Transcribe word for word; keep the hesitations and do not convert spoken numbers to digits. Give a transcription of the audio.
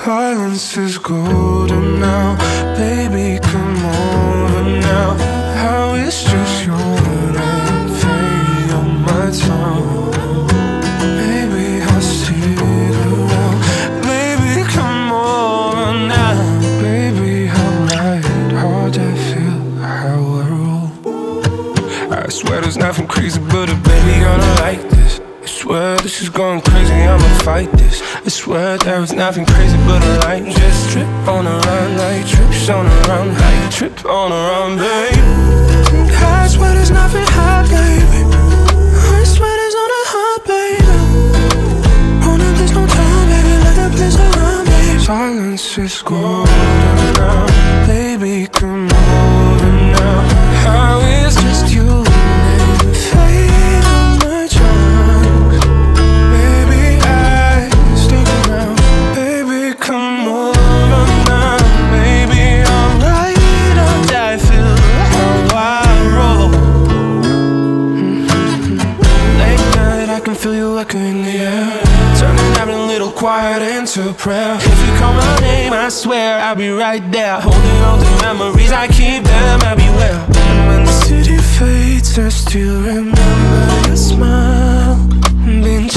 Silence is golden now. Baby, come over now. How it's just your name fade on my tongue. Baby, I'll stick around. Baby, come over now. Baby, I'll ride hard, I feel how I roll. I swear there's nothing crazy but a baby gonna like this. I swear this is going crazy, I'ma fight this. I swear there is nothing crazy but a light. Just trip on a run like trips on a run, like trip on a run, babe. I swear there's nothing hot, baby. I swear there's on a hot, baby. Oh no, there's no time, baby. Let the place around, baby. Silence is golden now. Baby, come over now. How is just you and fade on my trunk. Baby, I stick around. Baby, come over now. Baby, I'm right on die, feel how I roll. Mm-hmm. Late night, I can feel you echoing in the air, turning every little quiet into prayer. If you call my name, I swear I'll be right there, holding on to memories, I keep them everywhere. And when the city fades, I still remember your smile. Been